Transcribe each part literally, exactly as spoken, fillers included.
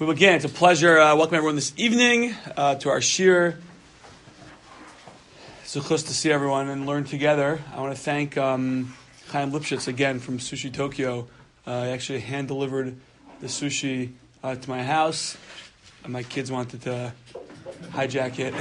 We begin. It's a pleasure. Uh, welcome everyone this evening uh, to our shir. It's a chus to see everyone and learn together. I want to thank um, Chaim Lipschitz again from Sushi Tokyo. Uh, he actually hand delivered the sushi uh, to my house. And my kids wanted to hijack it.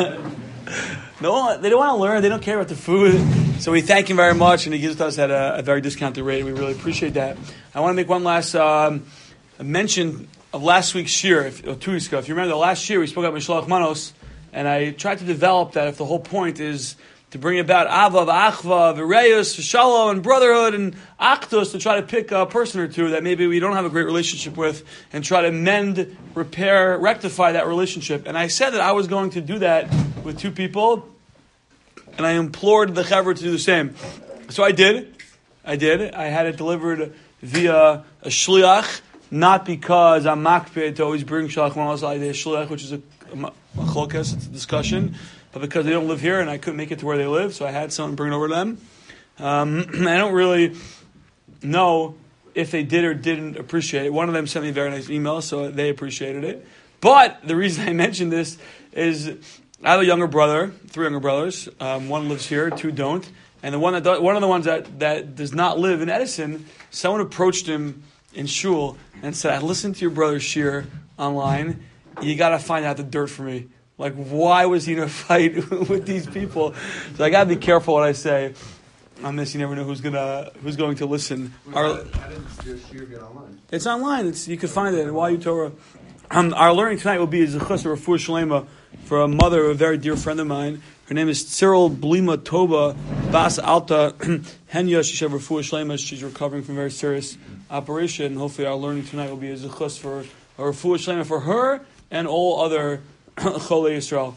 No, they don't want to learn. They don't care about the food. So we thank him very much, and he gives it to us at a, a very discounted rate. We really appreciate that. I want to make one last um, mention of last week's shir, if, or two weeks ago. If you remember, the last year we spoke about Mishloach Manos, and I tried to develop that if the whole point is to bring about Ava, Achva, Vireyus, Shalom, and brotherhood, and Achdus, to try to pick a person or two that maybe we don't have a great relationship with, and try to mend, repair, rectify that relationship. And I said that I was going to do that with two people, and I implored the Chaver to do the same. So I did. I did. I had it delivered via a shliach, not because I'm makpid to always bring shalach manos al yedei shliach, which is a, a, a chalkas, it's a discussion, but because they don't live here and I couldn't make it to where they live, so I had someone bring it over to them. Um, I don't really know if they did or didn't appreciate it. One of them sent me a very nice email, so they appreciated it. But the reason I mentioned this is I have a younger brother, three younger brothers. Um, one lives here, two don't. And the one that does, one of the ones that, that does not live in Edison, someone approached him in shul and said, "I listened to your brother's shir online. You got to find out the dirt for me. Like, why was he in a fight with these people?" So I got to be careful what I say on this. You never know who's gonna who's going to listen. Well, Our, how did your shir get online? It's online. It's you can find it in Y U Torah. Um, our learning tonight will be a zechus or refuah shlema for a mother of a very dear friend of mine. Her name is Cyril Blima Toba Bas Alta Henya. She should have refuah shlema. She's recovering from a very serious operation. Hopefully, our learning tonight will be a zechus for a refuah shlema for her and all other Cholei Yisrael.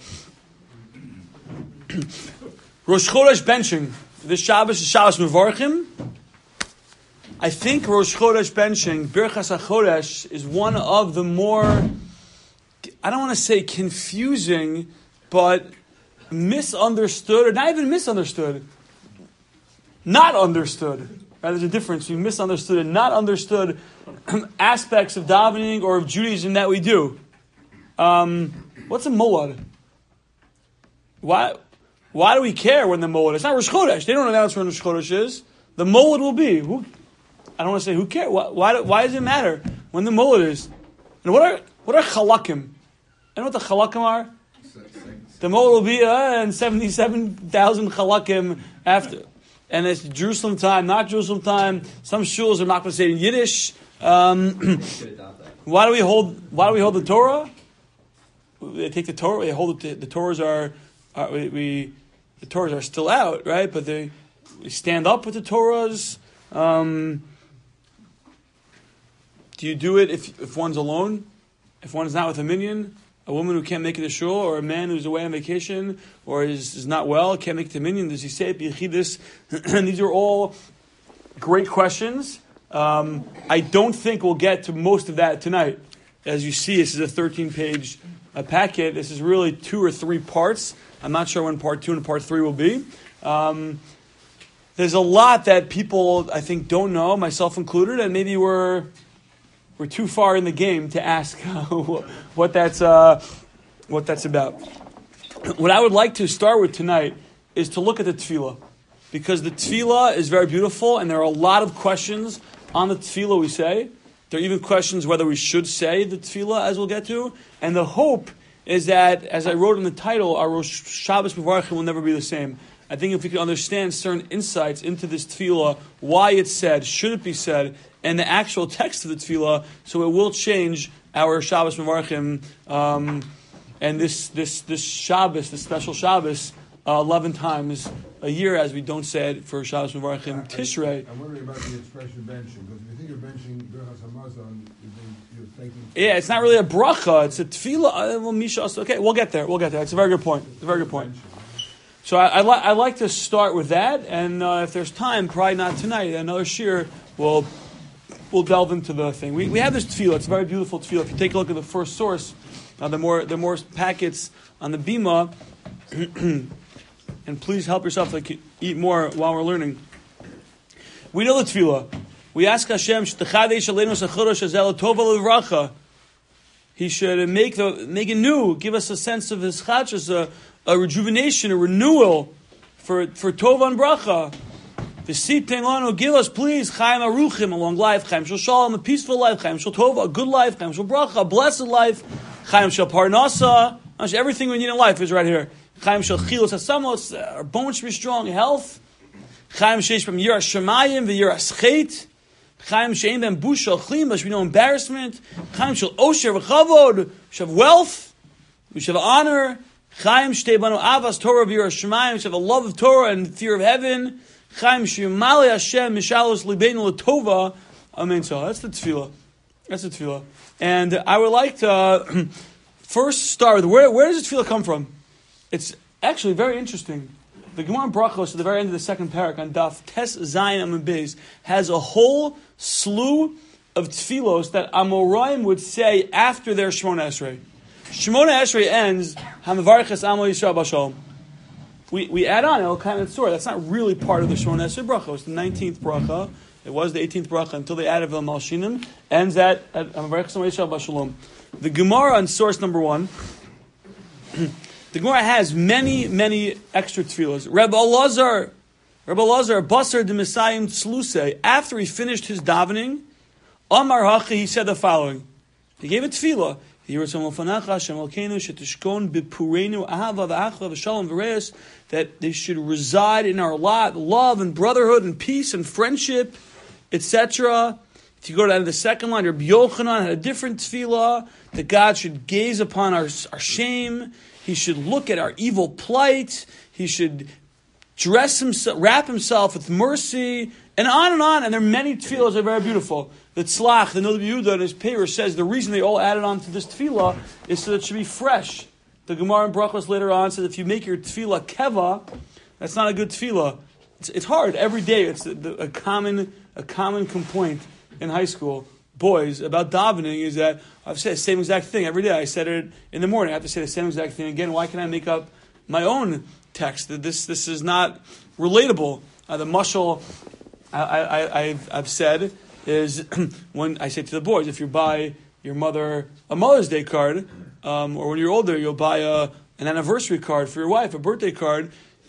Rosh Chodesh benching. This Shabbos is Shabbos Mevarchim. I think Rosh Chodesh benching, Birchas HaChodesh, is one of the more, I don't want to say confusing, but misunderstood, or not even misunderstood, not understood. Right? There's a difference between misunderstood and not understood aspects of davening or of Judaism that we do. Um, what's a molad? Why, why do we care when the molad? It's not Rosh Chodesh. They don't announce when Rosh Chodesh is. The molad will be. Who, I don't want to say who cares. Why, why, why does it matter when the molad is? And what are what are chalakim? You know what the chalakim are? The molad will be uh, and seventy-seven thousand chalakim after. And it's Jerusalem time, not Jerusalem time. Some shuls are not going to say it in Yiddish. Um, why do we hold? Why do we hold the Torah? They take the Torah. They hold it. The, the Torahs are, are we, we. The Torahs are still out, right? But they we stand up with the Torahs. Um, do you do it if if one's alone? If one's not with a minyan? A woman who can't make it to shul, or a man who's away on vacation, or is, is not well, can't make it to minyan, does he say it b'yechidus? And these are all great questions. Um, I don't think we'll get to most of that tonight. As you see, this is a thirteen-page uh, packet. This is really two or three parts. I'm not sure when part two and part three will be. Um, there's a lot that people, I think, don't know, myself included, and maybe we're... We're too far in the game to ask what that's uh, what that's about. What I would like to start with tonight is to look at the tefillah, because the tefillah is very beautiful, and there are a lot of questions on the tefillah we say. There are even questions whether we should say the tefillah, as we'll get to. And the hope is that, as I wrote in the title, our Rosh Shabbos Mevarchim will never be the same. I think if we can understand certain insights into this tefillah, why it's said, should it be said, and the actual text of the tefillah, so it will change our Shabbos Mevarchim, um, and this this this Shabbos, this special Shabbos, uh, eleven times a year, as we don't say it for Shabbos Mevarchim Tishrei. I'm wondering about the expression benching, because if you think you're benching Birchas Hamazon, you're taking... Yeah, it's not really a bracha, it's a tefillah. Uh, well, Misha, okay, we'll get there, we'll get there. It's a very good point, it's a very good point. So I, I, li- I like to start with that, and uh, if there's time, probably not tonight, another shir will... We'll delve into the thing. We we have this tefillah. It's a very beautiful tefillah. If you take a look at the first source, uh, the more the more packets on the bima, and please help yourself to eat more while we're learning. We know the tefillah. We ask Hashem, "Shtechadei shaleinu sachodesh hazel tova levracha." He should make the make it new, give us a sense of his chachas, a, a rejuvenation, a renewal for for tova and bracha. V'sitein lanu, give us please chaim aruchim, a long life, chaim shel shalom, a peaceful life, chaim shel tova, a good life, chaim shel bracha, a blessed life, chaim shel parnasa. Everything we need in life is right here. Chaim shel chilos hasamos, our bones should be strong, health. Chaim sheish from yiras shemayim v'yiras chet. Chaim she'ein ben busha chlim, there should be no embarrassment. Chaim shel osher v'chavod, we should have wealth, we should have honor. Chaim shtei banu avas Torah v'yiras shemayim, we should have a love of Torah and fear of heaven. Chaim she'yimale Hashem mishalos libeinu l'tova. Amen. So that's the tefillah. That's the tefillah. And I would like to uh, first start with where where does this tefillah come from? It's actually very interesting. The Gemara in Brachos at the very end of the second parak on Daf Tes Zayin Amud Beis has a whole slew of tefillos that Amoraim would say after their Shemona Esrei. Shemona Esrei ends Hamavarches Amo Yisrael B'Shalom. We we add on El Kain Tzor. That's not really part of the Shemona Esrei bracha. It's the nineteenth bracha. It was the eighteenth bracha until they added Vel Malshinim. Ends at Hamavarches Amo Yisrael B'Shalom. The Gemara on source number one. The Gemara has many, many extra tefillos. Rebbe Elazar, Rebbe Elazar, Basar de Messiahim Tzluse, after he finished his davening, Amar Hachi, he said the following. He gave a tefillah. That they should reside in our lot, love and brotherhood and peace and friendship, et cetera. If you go to the second line, Rabbi Yochanan had a different tefillah, that God should gaze upon our, our shame. He should look at our evil plight. He should dress himself, wrap himself with mercy, and on and on. And there are many tefillahs that are very beautiful. The Tzlach, the Noda B'Yehuda, in his paper says the reason they all added on to this tefillah is so that it should be fresh. The Gemara in Brachos later on says if you make your tefillah keva, that's not a good tefillah. It's, it's hard every day. It's a, a common a common complaint in high school. Boys about davening is that I've said the same exact thing every day. I said it in the morning. I have to say the same exact thing again. Why can't I make up my own text? This this is not relatable. Uh, the mashal I, I, I've, I've said is when I say to the boys, if you buy your mother a Mother's Day card, um, or when you're older, you'll buy a, an anniversary card for your wife, a birthday card.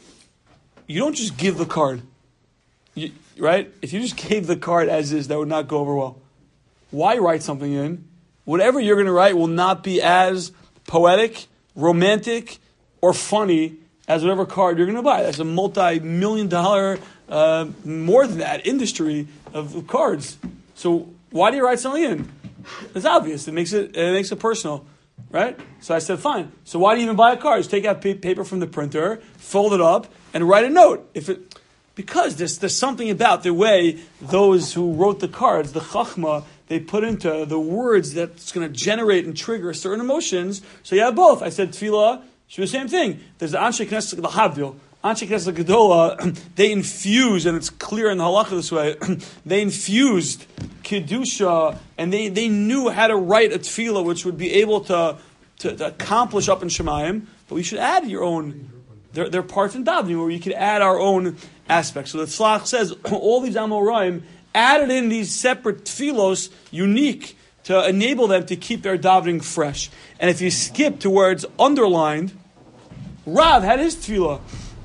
You don't just give the card, you, right? If you just gave the card as is, that would not go over well. Why write something in? Whatever you're going to write will not be as poetic, romantic, or funny as whatever card you're going to buy. That's a multi-million dollar, uh, more than that, industry of, of cards. So why do you write something in? It's obvious. It makes it it makes it personal, right? So I said, fine. So why do you even buy a card? Just take out pa- paper from the printer, fold it up, and write a note. If it because there's there's something about the way those who wrote the cards, the chachma, they put into the words that's going to generate and trigger certain emotions. So you have both. I said tefillah should be the same thing. There's the Anshe Knesset L'Havdil. Anshe Knesset Gedola, they infused, and it's clear in the halacha this way, they infused Kedusha, and they, they knew how to write a tefillah which would be able to, to, to accomplish up in Shemayim, but we should add your own, there, there are parts in davening where you could add our own aspects. So the Tzlach says, all these Amoraim added in these separate tefillos, unique, to enable them to keep their davening fresh. And if you skip to where it's underlined, Rav had his tefillah.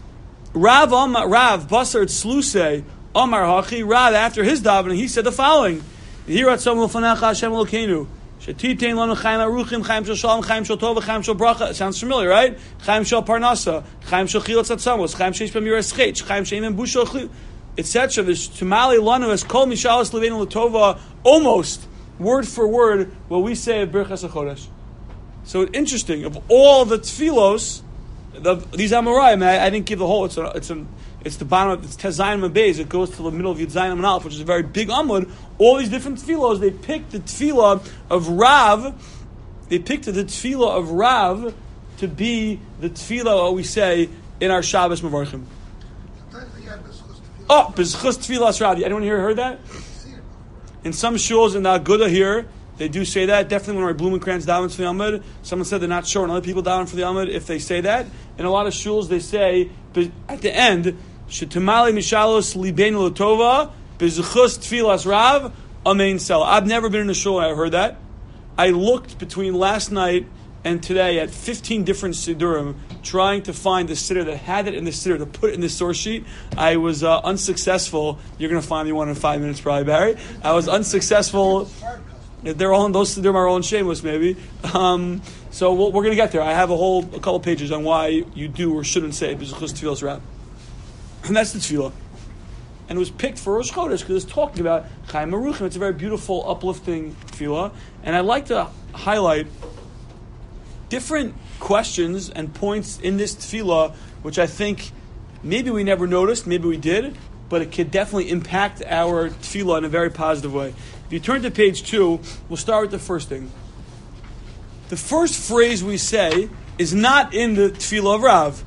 Rav Amar, Rav Basar Tzluse Amar Hachi. Rav, after his davening, he said the following: Hirat Samuel Fanacha Hashem Elokeinu Shetitein Lanu Chaim Aruchim Chaim Shel Shalom Chaim Shel Tova Chaim Shel Bracha. Sounds familiar, right? Chaim Shel Parnasa Chaim Shel Chilat Tzamos Chaim Sheish B'Miras Chet Chaim Sheim Bushel Chli, et cetera. Tumali Lanu Es Kol Mishalos Leveinu L'Tova. Almost word for word what we say of Birchas HaChodesh. So interesting. Of all the tefillos, the, these Amoraim, I, I didn't give the whole. It's a, it's a, it's the bottom. Of, it's Tezayin Mabez. It goes to the middle of Yud Zayin Amud Aleph, which is a very big Amud. All these different tefillos, they picked the tefillah of Rav. They picked the tefillah of Rav to be the tefillah what we say in our Shabbos Mevarchim. Oh, B'zchus Tefillas Rav. Anyone here heard that? In some shuls in the Aguda here, they do say that. Definitely when our Blumenkrantz davens for the Amud, someone said they're not sure, and other people daven for the Amud if they say that. In a lot of shuls, they say at the end, "Shetamali mishalos libeinu l'tova b'zechus tfilas rav amein sel." I've never been in a shul and I've heard that. I looked between last night and today at fifteen different siddurim, trying to find the siddur that had it in the siddur to put it in the source sheet. I was uh, unsuccessful. You're going to find me one in five minutes, probably, Barry. I was unsuccessful. They're all in those siddurim are all in shameless, maybe. Um, so we'll, we're going to get there. I have a whole a couple pages on why you do or shouldn't say b'zuchus tefillas rab, and that's the tefillah. And it was picked for Rosh Chodesh because it's talking about Chaim Aruchim. It's a very beautiful, uplifting tefillah, and I'd like to highlight different questions and points in this tefillah, which I think maybe we never noticed, maybe we did, but it could definitely impact our tefillah in a very positive way. If you turn to page two, we'll start with the first thing. The first phrase we say is not in the tefillah of Rav.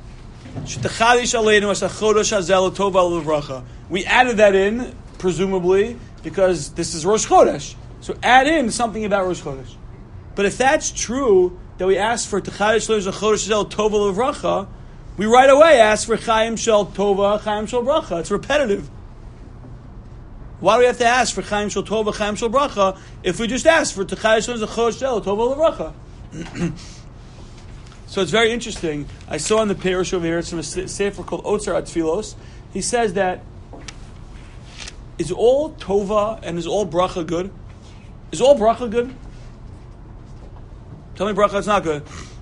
We added that in, presumably, because this is Rosh Chodesh. So add in something about Rosh Chodesh. But if that's true, that we ask for Techadish Leil Chodesh Zel Tova Levracha, we right away ask for Chaim Shel Tova, Chaim Shel Bracha. It's repetitive. Why do we have to ask for Chaim Shel Tova, Chaim Shel Bracha if we just ask for Techadish Leil Chodesh Zel Tova Levracha? So it's very interesting. I saw in the Perush over here, it's from a sefer called Otzar Atfilos. He says that is all Tova and is all Bracha good? Is all Bracha good? Tell me bracha it's not good.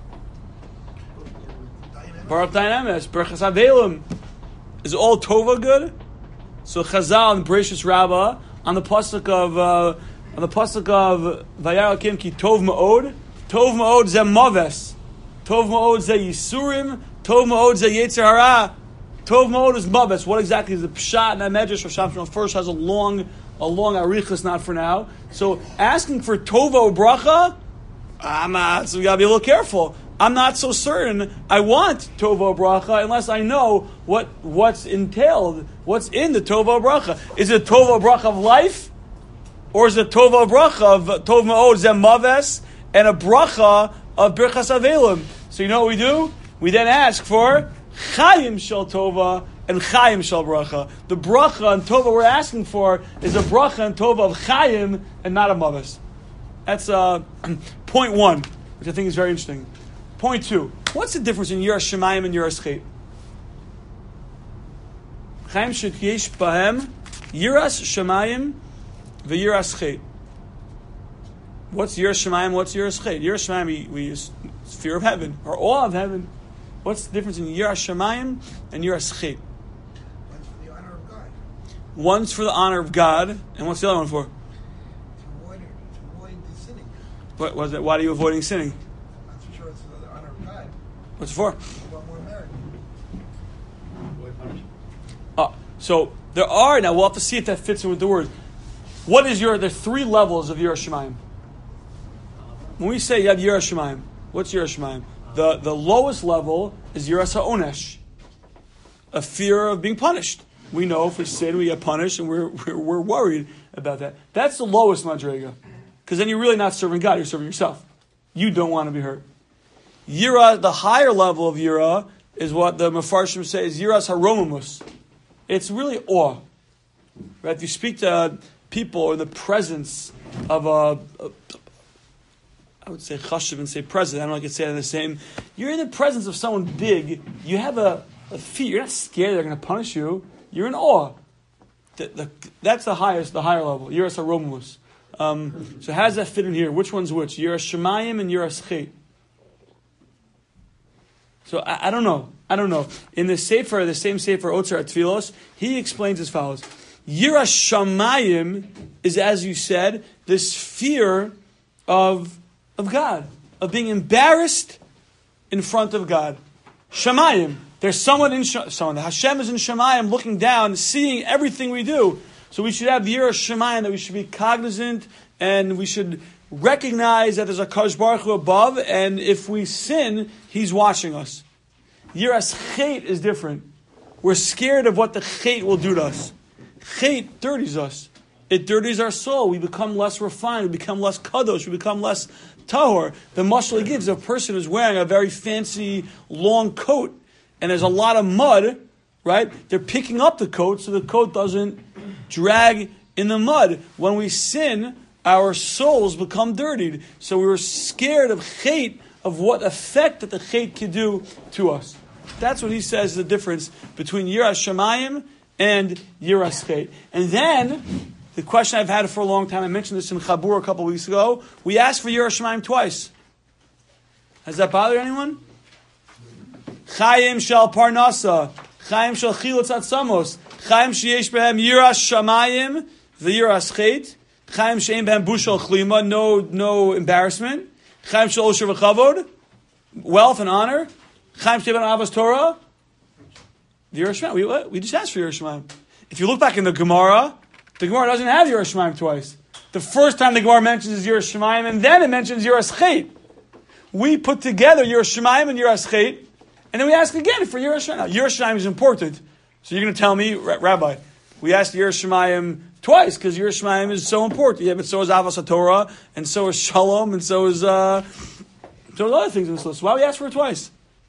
Baruch Dayanemes, Berachas Avelim. Is all Tova good? So Chazal and Bereshis Rabbah on the pasuk of uh, on the pasuk of Vayar Akim Ki Tov Ma'od. Tov Ma'od Ze Maves. Tov Ma'od Ze Yisurim. Tov Ma'od Ze Yetzer Hara. Tov Ma'od is Maves. What exactly is the Pshat and that Medrash? Rav Shamshon first has a long, a long arichas, not for now. So asking for Tova or Bracha. I'm not, so we gotta be a little careful. I'm not so certain I want Tova Bracha unless I know what what's entailed, what's in the Tova Bracha. Is it Tova Bracha of life? Or is it Tova Bracha of Tov Ma'od Zem Maves and a Bracha of Birchas Avelim? So you know what we do? We then ask for Chaim Shel Tova and Chaim Shel Bracha. The Bracha and Tova we're asking for is a Bracha and Tova of Chaim and not a Maves. That's uh, point one, which I think is very interesting. Point two, what's the difference in Yiras Shamayim and Yiras Chet? Chaim sheyesh bahem Yiras Shamayim v'Yiras Chet. What's Yiras Shamayim? What's Yiras Chet? Yiras Shamayim we, we use fear of heaven or awe of heaven. What's the difference in Yiras Shamayim and Yiras Chet? One's for the honor of God. One's for the honor of God, and what's the other one for? What was it? Why are you avoiding sinning? I'm not so sure it's for the honor of God. What's it for? I want more merit. Oh, so there are, now we'll have to see if that fits in with the word. What is your, there's three levels of Yiras Shamayim. When we say you have Yiras Shamayim, what's Yiras Shamayim? The, the lowest level is Yiras HaOnesh, a fear of being punished. We know if we sin, we get punished, and we're, we're, we're worried about that. That's the lowest madrega. Because then you're really not serving God, you're serving yourself. You don't want to be hurt. Yira, the higher level of Yira, is what the Mefarshim say is Yiras HaRomamus. It's really awe. Right? If you speak to people in the presence of a, a I would say chashiv and say present, I don't know if I could say it the same. You're in the presence of someone big, you have a, a fear, you're not scared they're going to punish you, you're in awe. The, the, that's the highest, the higher level, Yiras HaRomamus. Um, so how does that fit in here? Which one's which? Yiras Shamayim and Yiras Chet. So I, I don't know. I don't know. In the Sefer, the same Sefer Otzar Atfilos, he explains as follows. Yiras Shamayim is, as you said, this fear of, of God, of being embarrassed in front of God. Shamayim. There's someone in someone. Hashem is in Shamayim looking down, seeing everything we do. So we should have the Yiras Shamayim, that we should be cognizant and we should recognize that there's a Kadosh Baruch Hu above, and if we sin, He's watching us. Yiras Chet is different. We're scared of what the Chet will do to us. Chet dirties us. It dirties our soul. We become less refined. We become less kadosh. We become less tahor. The mashal he gives, a person who's wearing a very fancy long coat and there's a lot of mud, right? They're picking up the coat so the coat doesn't drag in the mud. When we sin, our souls become dirtied. So we were scared of chait, of what effect that the chait could do to us. That's what he says is the difference between Yiras Shamayim and Yiras Chait. And then, the question I've had for a long time, I mentioned this in Chabur a couple of weeks ago, we asked for Yiras Shamayim twice. Has that bothered anyone? Chayim shal Parnasa, Chayim shal Chilutz Atzamos, Chayim sheyesh behem Yiras Shamayim, the Yiras Chait, Chayim she'ein behem Bushal Chlima, no, no embarrassment, Chayim shal Osher v'Chavod, wealth and honor, Chaim Sheben Avos Torah, the Yiras Shamayim. We, what? we just asked for Yiras Shamayim. If you look back in the Gemara, the Gemara doesn't have Yiras Shamayim twice. The first time the Gemara mentions is Yiras Shamayim, and then it mentions Yiras Chait. We put together Yiras Shamayim and Yiras Chait, and then we ask again for Yiras Shamayim. Now, Yiras Shamayim is important. So you're going to tell me, Rabbi, we asked Yiras Shamayim twice because Yiras Shamayim is so important. Yeah, but so is Avos Torah, and so is Shalom, and so is uh, so is other things in this list. Why we ask for it twice?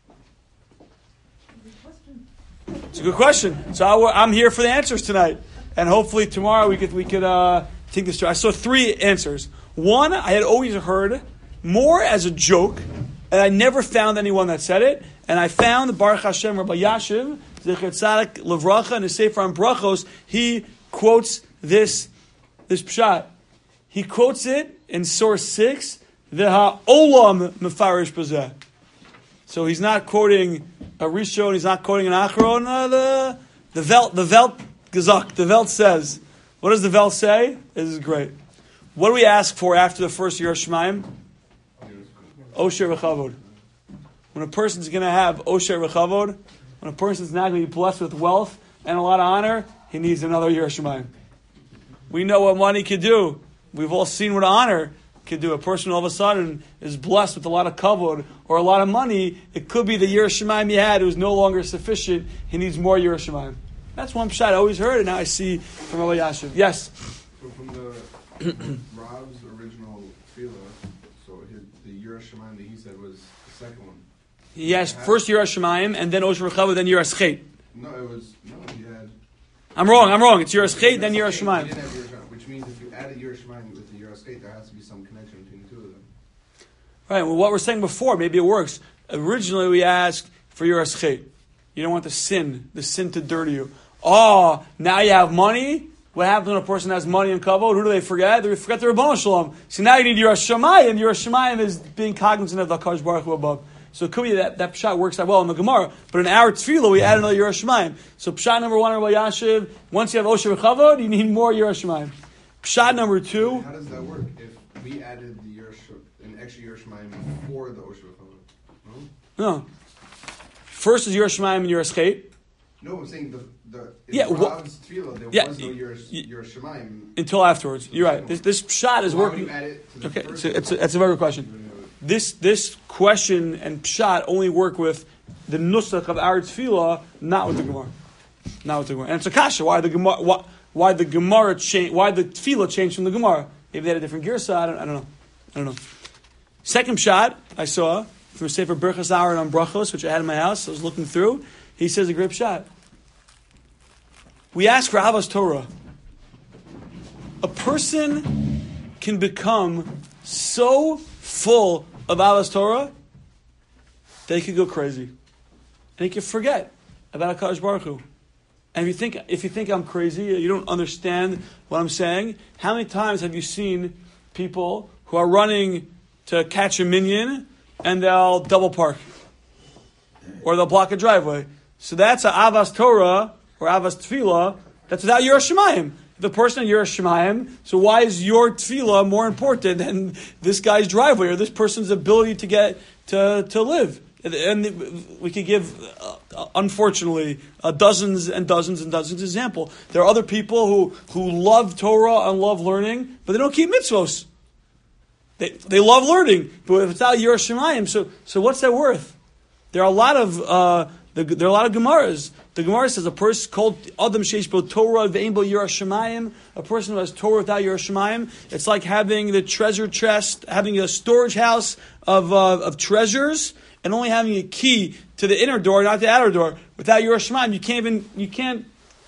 It's a good question. So I, I'm here for the answers tonight, and hopefully tomorrow we could we could uh, think this through. I saw three answers. One, I had always heard more as a joke, and I never found anyone that said it. And I found Baruch Hashem Rabbi Yashiv Zecher Tzadik Levracha in his Sefer on Brachos. He quotes this this pshat. He quotes it in source six. The Ha'olam Mefarish Bazeh. So he's not quoting a Rishon, he's not quoting an Achron. Uh, the the Velt, the Velt Gezak, the Velt says. What does the Velt say? This is great. What do we ask for after the first Yiras Shamayim? Osher v'chavod. When a person's going to have Osher v'chavod, when a person's not going to be blessed with wealth and a lot of honor, he needs another Yiras Shamayim. We know what money can do. We've all seen what honor could do. A person all of a sudden is blessed with a lot of kavod or a lot of money. It could be the Yiras Shamayim he had who's no longer sufficient. He needs more Yiras Shamayim. That's one pshat I always heard, and now I see from Rabbi Yashiv. Yes? So from the Rav's original tefillah, so his, the Yiras Shamayim that he said was the second one. Yes, first Yiras Shamayim, and then Osher v'Chavod, then Yiras Chait. No, it was, no, he had... I'm wrong, I'm wrong. It's Yiras Chait, then Yiras He Shamayim. didn't have Yiras Shamayim, which means if you added Yiras Shamayim with the Yiras Chait, there has to be some connection between the two of them. Right, well, what we're saying before, maybe it works. Originally, we asked for Yiras Chait. You don't want the sin, the sin to dirty you. Oh, now you have money? What happens when a person has money and kavod? Who do they forget? They forget the Ribono Shalom. So now you need Yiras Shamayim. Yiras Shamayim is being cognizant of the HaKadosh Baruch Hu above. So it could be that that pshat works out well in the Gemara. But in our tefillah, we add another Yiras Shamayim. So pshat number one, Rabbi Yashiv, once you have Osher v'Chavod, you need more Yiras Shamayim. Pshat number two. How does that work if we added the Yiras, an extra Yiras Shamayim before the Osher v'Chavod? No? No. First is Yiras Shamayim and Yiras Chait. No, I'm saying the the in Yeah, well, Rav's tefillah there yeah, was no Yiras, y- Yiras Shamayim Until afterwards. You're right. This, this pshat is Why would working. you add it to the Okay, first so it's a, one? it's a very good question. This this question and pshat only work with the nusach of our tefillah, not with the Gemara. Not with the Gemara. And it's a kasha. Why the Gemara? Why, why the Gemara change? Why the tefillah changed from the Gemara? Maybe they had a different girsa. I don't, I don't know. I don't know. Second pshat I saw from Sefer Birchas Aaron on Brachos, which I had in my house. I was looking through. He says a great pshat. We ask for Avos Torah. A person can become so full of Avos Torah that he could go crazy, and he could forget about HaKadosh Baruch Hu. And if you think if you think I'm crazy, you don't understand what I'm saying. How many times have you seen people who are running to catch a minion and they'll double park, or they'll block a driveway? So that's a Avos Torah or Avos Tefillah. That's without Yiras Shamayim. The person in Yiras Shamayim. So why is your tefillah more important than this guy's driveway or this person's ability to get to to live? And we could give, uh, unfortunately, uh, dozens and dozens and dozens of examples. There are other people who, who love Torah and love learning, but they don't keep mitzvos. They they love learning, but if it's out Yiras Shamayim, so so what's that worth? There are a lot of uh, the, there are a lot of Gemaras. The Gemara says a person called Adam Sheish Bo Torah Ve'ein Bo Yiras Shamayim, a person who has Torah without Yiras Shamayim, it's like having the treasure chest, having a storage house of uh, of treasures, and only having a key to the inner door, not the outer door. Without Yiras Shamayim, you can't even you can't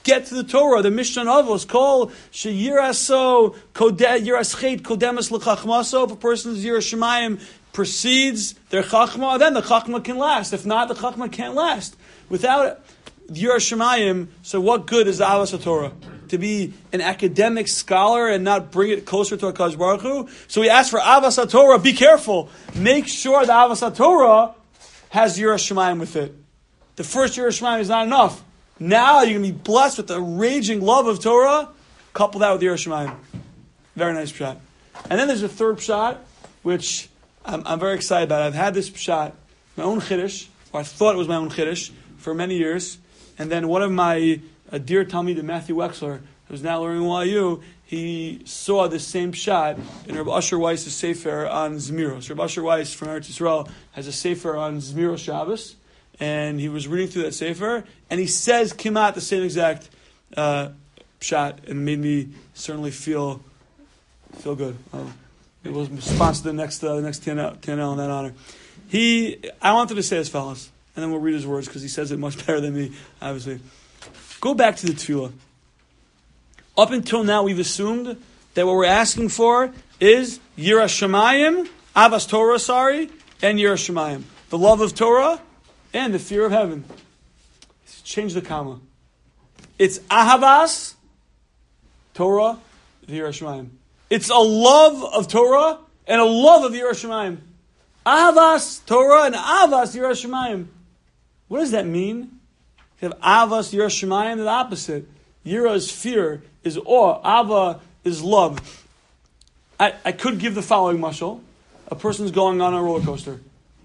get to the Torah. The Mishnah Avos call sheyiraso yirascheit kodemas l'chachmaso. If a person's yiras Shemayim precedes their chachma, then the chachma can last. If not, the chachma can't last. Without yiras Shemayim, so what good is the Avos Torah? To be an academic scholar and not bring it closer to HaKadosh Baruch Hu. So we ask for Avos Torah. Be careful. Make sure the Avos Torah has yiras Shemayim with it. The first yiras Shemayim is not enough. Now you're going to be blessed with the raging love of Torah. Couple that with yiras Shemayim. Very nice pshat. And then there's a third pshat, which I'm, I'm very excited about. I've had this pshat, my own chiddush, or I thought it was my own chiddush, for many years. And then one of my a dear Talmid, Matthew Wexler, who's now learning Y U, he saw this same shot in Rabbi Asher Weiss's Sefer on Zmiros. Rabbi Asher Weiss from Eretz Yisrael has a Sefer on Zmiros Shabbos, and he was reading through that Sefer, and he says Kimat, the same exact uh, shot, and made me certainly feel feel good. Uh, it was response to the next uh, the next T N L in that honor. He, I wanted to say as follows, and then we'll read his words because he says it much better than me, obviously. Go back to the tefillah. Up until now, we've assumed that what we're asking for is yiras Shemayim, Avas Torah, sorry, and yiras Shemayim. The love of Torah and the fear of heaven. Change the comma. It's Ahavas, Torah, yiras Shemayim. It's a love of Torah and a love of yiras Shemayim. Ahavas, Torah, and Avas, yiras Shemayim. What does that mean? You have Avas, yiras Shemayim, the opposite. Yira is fear, is awe. Ava is love. I, I could give the following mashal. A person's going on a roller coaster.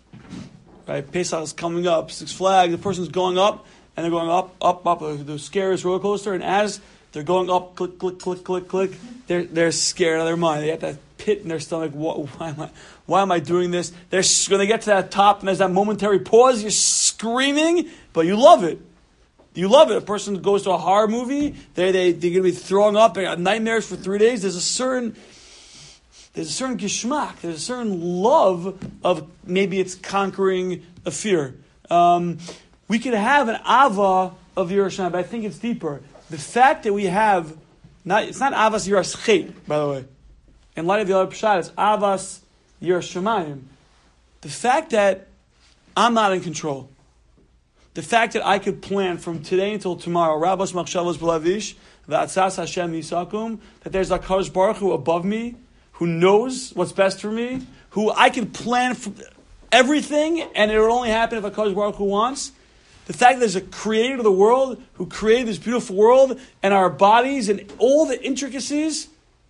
Right? Pesach is coming up, Six Flags, the person's going up, and they're going up, up, up, the scariest roller coaster, and as they're going up, click, click, click, click, click, they're, they're scared out of their mind. They have that pit in their stomach. What, why, am I, why am I doing this? They're, when they get to that top, and there's that momentary pause, you're screaming, but you love it. You love it. A person goes to a horror movie, they they they're going to be throwing up, they got nightmares for three days. There's a certain there's a certain geschmack. There's a certain love of maybe it's conquering a fear. Um, we could have an ava of yiras Shemayim, but I think it's deeper. The fact that we have not it's not avas yiras chet, by the way. In light of the other pshat, it's avas yiras Shemayim. The fact that I'm not in control. The fact that I could plan from today until tomorrow, Rabbos Machshavos B'Lavish, V'atzas Hashem Yisakum, that there's a HaKadosh Baruch Hu above me, who knows what's best for me, who I can plan for everything, and it will only happen if a HaKadosh Baruch Hu wants. The fact that there's a creator of the world who created this beautiful world and our bodies and all the intricacies,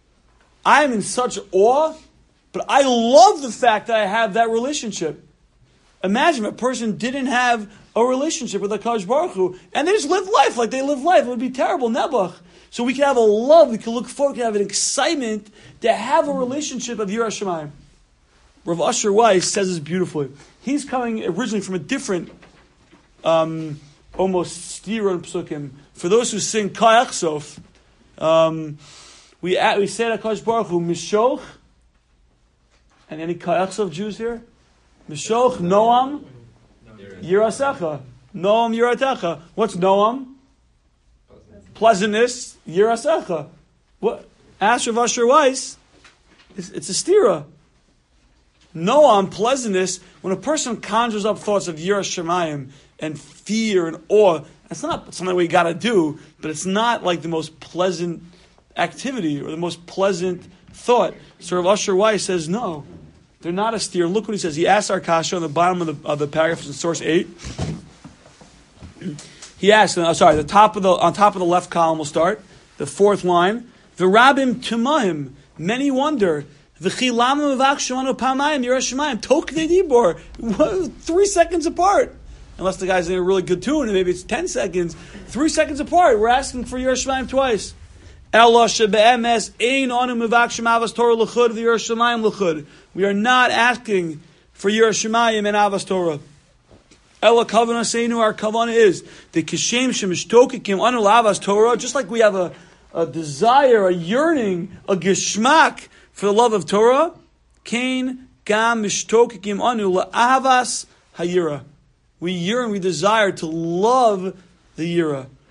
I am in such awe, but I love the fact that I have that relationship. Imagine if a person didn't have a relationship with HaKadosh Baruch Hu, and they just live life like they live life. It would be terrible, nebuch. So we can have a love, we can look forward, we can have an excitement to have a relationship of yiras Shemayim. Rav Asher Weiss says this beautifully. He's coming originally from a different, um, almost stira and psukim. For those who sing Kayach Sof, um, we we say to HaKadosh Baruch Hu, Mishoch, and any Kayach Sof Jews here? Mishoch, Noam, Yirasecha. Noam, Yiratecha. What's Noam? Pleasantness, Yirasecha. What? Ask Rav Asher Weiss. It's, it's a stira. Noam, pleasantness. When a person conjures up thoughts of yiras Shemayim and fear and awe, that's not something we got to do, but it's not like the most pleasant activity or the most pleasant thought. So Rav Asher Weiss says no. They're not a steer. Look what he says. He asks our kasha on the bottom of the, of the paragraph in source eight. He asks, uh, sorry, the top of the on top of the left column will start the fourth line. V'rabim tumahim. Many wonder. V'chilam mevach shemanu pamayim yiras Shemayim. Toknei dibor. Three seconds apart. Unless the guy's in a really good tune, and maybe it's ten seconds. Three seconds apart. We're asking for yiras Shemayim twice. Ela shebe'emes ein anu mevakshim avas Torah l'chud v'yiras Shemayim l'chud. We are not asking for yiras Shemayim and avas Torah. Ela kavana seinu, our kavana is the kishem shemishtokikim anu l'avas Torah. Just like we have a, a desire, a yearning, a geschmack for the love of Torah. Kain gam mishtokikim anu l'avas hayira. We yearn, we desire to love the yira.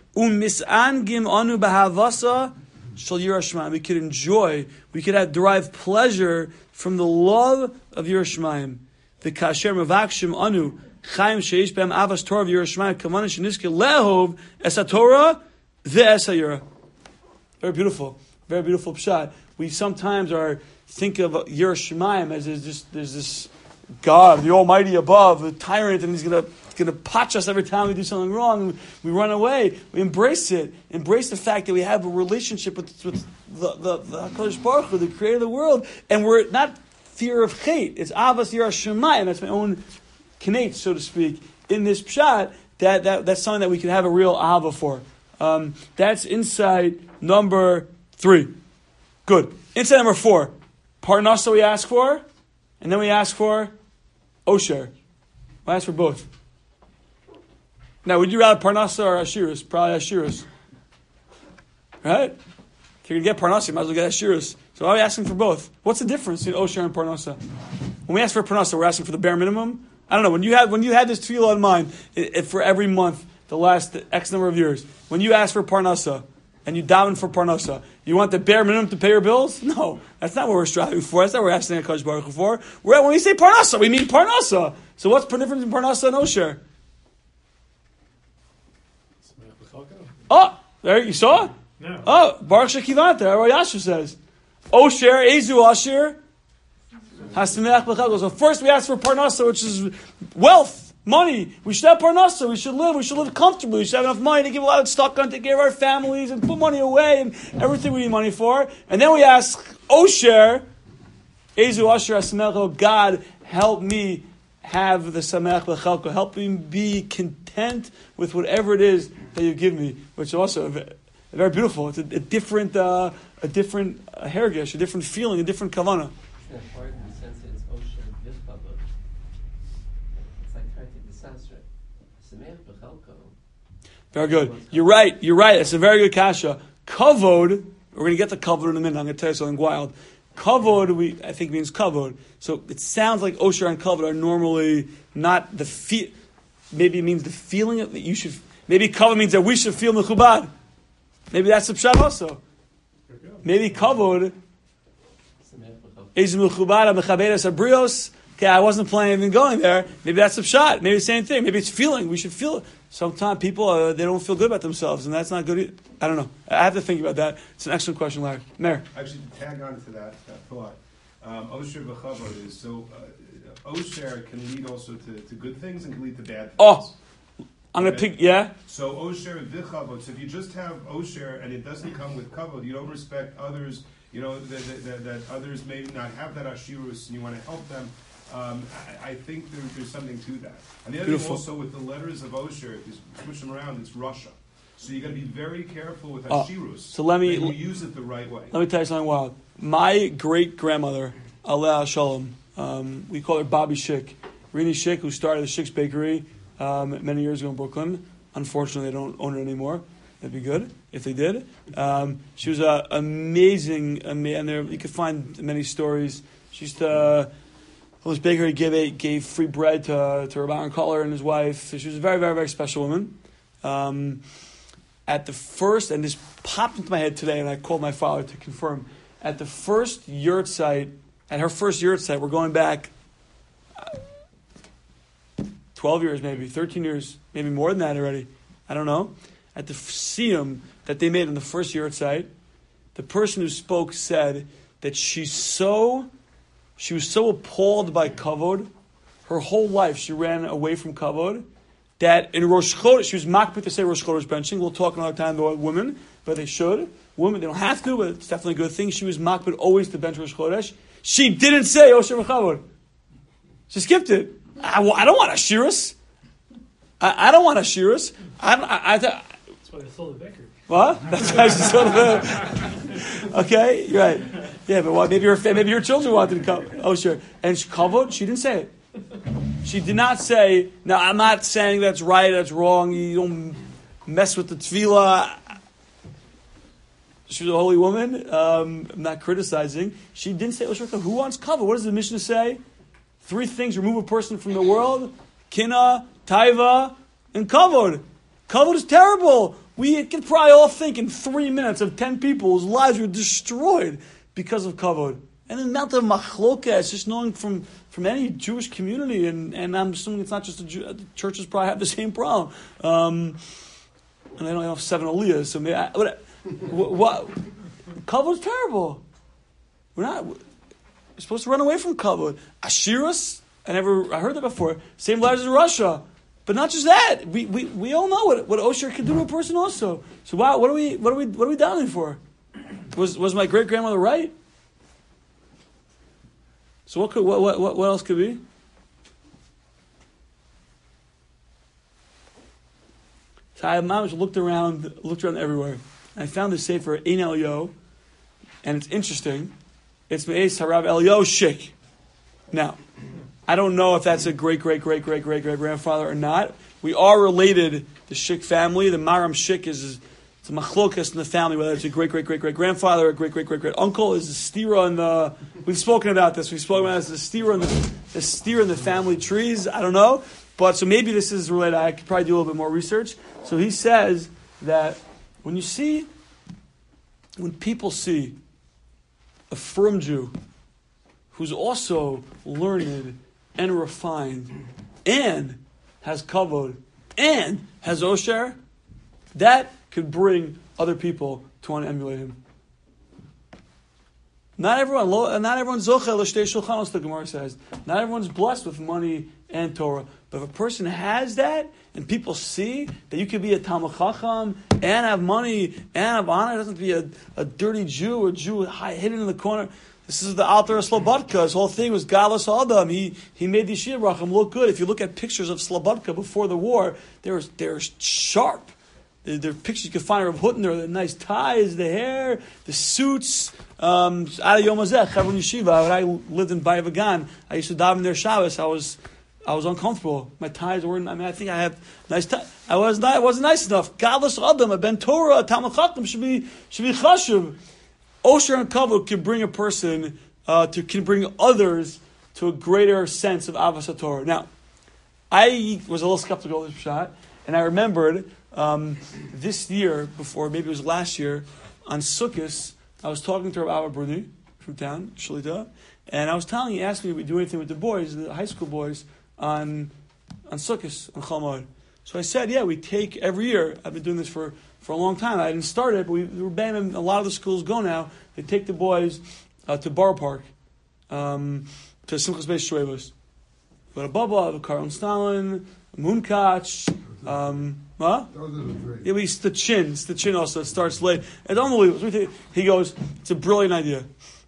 Umisangim anu b'havasa shel Yiras Shamayim. We could enjoy, we could have, derive pleasure from the love of Yiras Shamayim. The kasher mavakshim anu chaim sheish b'hem avas Torah of Yiras Shamayim kaman sheniske lehov es haTorah ve'es hayira. Very beautiful, very beautiful pshat. We sometimes are think of Yiras Shamayim as there's just there's this God, the Almighty above, the tyrant, and He's gonna gonna potch us every time we do something wrong. We run away. We embrace it. Embrace the fact that we have a relationship with, with the the, the HaKadosh Baruch Hu, the Creator of the world, and we're not fear of hate. It's avas Yiras Shamayim. That's my own kinate, so to speak, in this pshat. That, that that's something that we can have a real ahava for. Um, that's insight number three. Good. Insight number four. Parnasa we ask for, and then we ask for Osher. We ask for both. Now, would you rather Parnasa or Ashirus? Probably Ashirus. Right? If you're going to get Parnasa, you might as well get Ashirus. So why are we asking for both? What's the difference between Osher and Parnasa? When we ask for Parnasa, we're asking for the bare minimum. I don't know. When you had when you had this tefillah in mind, it, it, for every month, the last X number of years, when you ask for Parnasa and you daven for Parnasa, you want the bare minimum to pay your bills? No, that's not what we're striving for. That's not what we're asking HaKadosh Baruch Hu for. We're, when we say Parnasa, we mean Parnasa. So what's the difference in Parnasa and Osher? Oh, there you saw? No. Oh, Baruch Shekivanta, Rabbi Yasher says. Osher, Ezu Asher, Hasameach B'Chalko. So first we ask for Parnasa, which is wealth, money. We should have Parnasa, we should live, we should live comfortably, we should have enough money to give a lot of stock on, take care of our families, and put money away, and everything we need money for. And then we ask Osher, Ezu Asher, Hasameach B'Chalko, God, help me have the Sameach B'Chalko, help me be content with whatever it is that you give me, which is also very beautiful. It's a, a different, uh, a different uh, hergesh, a different feeling, a different kavanah. It's hard in the sense that it's Osher V'Chavod. It's like trying to take the Sanskrit. Sameach B'Chalko. Very good. You're right. You're right. It's a very good kasha. Kavod. We're going to get the kavod in a minute. I'm going to tell you something wild. Kavod, we I think means kavod. So it sounds like Osher and kavod are normally not the feel. Maybe it means the feeling of, that you should. Maybe kavod means that we should feel mechubad. Maybe that's the pshat also. Maybe kavod is mechubad mechaberes abrios. Okay, I wasn't planning on going there. Maybe that's the pshat. Maybe the same thing. Maybe it's feeling. We should feel it. Sometimes people uh, they don't feel good about themselves, and that's not good. Either. I don't know. I have to think about that. It's an excellent question, Larry. Mayor. Actually, to tag on to that, that thought, um, Osher v'Chavod is so. Uh, Osher can lead also to, to good things and can lead to bad things. Oh, I'm going to Okay. pick, yeah? So Osher v'Chavod. So if you just have Osher and it doesn't come with Kavod, you don't respect others. You know that, that, that, that others may not have that ashirus, and you want to help them. Um, I, I think there, there's something to that. And the other Beautiful. thing also with the letters of Osher, if you switch them around, it's Russia. So you got to be very careful with Oh, ashirus. so let me- that you use it the right way. Let me tell you something wild. My great grandmother, Aleh Shalom, um, we call her Bobby Schick. Rini Schick, who started the Schick's Bakery um, many years ago in Brooklyn. Unfortunately, they don't own it anymore. That'd be good if they did. Um, she was uh, amazing, ama- and there you could find many stories. She used to, uh, this bakery gave, a, gave free bread to, to Rabbi Aaron Kohler and his wife. So she was a very, very, very special woman. Um, at the first, and this popped into my head today, and I called my father to confirm. At the first yurt site, at her first yurt site, we're going back uh, twelve years, maybe thirteen years, maybe more than that already. I don't know. At the siyum that they made on the first yurt site, the person who spoke said that she's so, she was so appalled by kavod, her whole life she ran away from kavod, that in Rosh Chodesh, she was makbid to say Rosh Chodesh benching. We'll talk another time about women, but they should. Women, they don't have to, but it's definitely a good thing. She was makbid always to bench Rosh Chodesh. She didn't say Osher v'Chavod. She skipped it. I, I don't want Ashiras. I, I don't want Ashiras. I don't, I, I, That's why they sold the bakery. what? That's why she's sort of a, okay, you're right. Yeah, but what, maybe your maybe your children wanted to come. Oh, sure. And she kavod, she didn't say it. She did not say, now I'm not saying that's right, that's wrong, you don't mess with the tefillah. She was a holy woman. Um, I'm not criticizing. She didn't say, who wants kavod? What does the Mishnah say? Three things remove a person from the world. Kina, taiva, and kavod. Kavod is terrible. we could probably all think in three minutes of ten people whose lives were destroyed because of kavod. And the amount of machloka, it's just knowing from, from any Jewish community, and, and I'm assuming it's not just the Jew, the churches probably have the same problem. Um, and they don't have seven aliyahs, so maybe I, what, what, what kavod's terrible. We're not. We're supposed to run away from kavod. Ashirus, I never, I heard that before. Same lives as Russia, but not just that. We we, we all know what what osher can do to a person also. So wow, what are we what are we what are we doubting for? Was was my great grandmother right? So what could what what what else could be? So I mamish looked around looked around everywhere. I found the sefer Ein Elyo, and it's interesting. It's Me'ez Harav Elyo Shik. Now, I don't know if that's a great great great great great great grandfather or not. We are related, the Shik family. The Maram Shik is it's a machlokas in the family, whether it's a great great great great grandfather or a great great great great uncle. Is a stira in the. We've spoken about this. We've spoken about this. The stira in the the stira in the family trees. I don't know, but so maybe this is related. I could probably do a little bit more research. So he says that when you see, when people see a firm Jew who's also learned and refined and has kavod and has osher, that could bring other people to want to emulate him. Not everyone, not everyone's zocheh l'shtei shulchanos, the Gemara says. Not everyone's blessed with money and Torah. But if a person has that, and people see that you could be a Talmud Chacham and have money and have honor, it doesn't have to be a, a dirty Jew or a Jew high, hidden in the corner. This is the Alter Slobodka. His whole thing was Galus Adam. He he made the Yeshiva Racham look good. If you look at pictures of Slobodka before the war, they're they're sharp. There, there are pictures you can find of Hutner, the nice ties, the hair, the suits. Um, Ada Yom Hazeh, Chevron Yeshiva. When I lived in Bayit Vagan, I used to daven their Shabbos. I was I was uncomfortable. My ties weren't. I mean, I think I have nice ties. I was not. I wasn't nice enough. Galus Adam, a Ben Torah, a Talmud Chacham should be should be chashuv. Osher and kavod can bring a person uh, to can bring others to a greater sense of avas Torah. Now, I was a little skeptical of this shot, and I remembered um, this year before, maybe it was last year, on Sukkot, I was talking to Rav Abba Bruni from town, Shalita, and I was telling he asked me if we do anything with the boys, the high school boys, on on Sukkot, on Chol Moed. So I said, yeah, we take every year. I've been doing this for, for a long time. I didn't start it, but we, we're banning. A lot of the schools go now. They take the boys uh, to Borough Park, um, to Simchas Beis Shuevos. Go to Baba, the Karon Stalin, Moonkach. Um, huh? Those are the three. Yeah, but it's the chin. It's the chin also. It starts late. It's unbelievable. He goes, it's a brilliant idea.